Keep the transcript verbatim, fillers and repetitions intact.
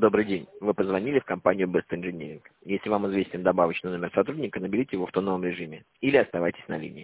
Добрый день. Вы позвонили в компанию Best Engineering. Если вам известен добавочный номер сотрудника, наберите его в тоновом режиме или оставайтесь на линии.